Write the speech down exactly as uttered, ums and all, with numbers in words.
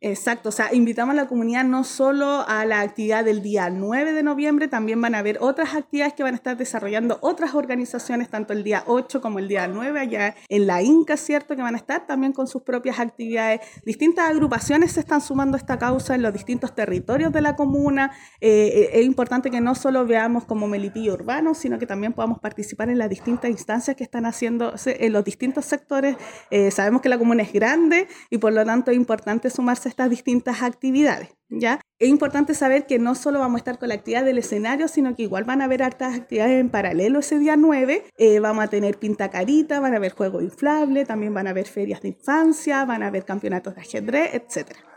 Exacto, o sea, invitamos a la comunidad no solo a la actividad del día nueve de noviembre, también van a haber otras actividades que van a estar desarrollando otras organizaciones, tanto el día ocho como el día nueve, allá en la Inca, ¿cierto? Que van a estar también con sus propias actividades. Distintas agrupaciones se están sumando a esta causa en los distintos territorios de la comuna. Eh, es importante que no solo veamos como Melipilla urbano, sino que también podamos participar en las distintas instancias que están haciendo en los distintos sectores. Eh, sabemos que la comuna es grande y por lo tanto es importante sumarse estas distintas actividades, ¿ya? Es importante saber que no solo vamos a estar con la actividad del escenario, sino que igual van a haber hartas actividades en paralelo ese día nueve. Eh, vamos a tener pintacarita, van a haber juegos inflables, también van a haber ferias de infancia, van a haber campeonatos de ajedrez, etcétera.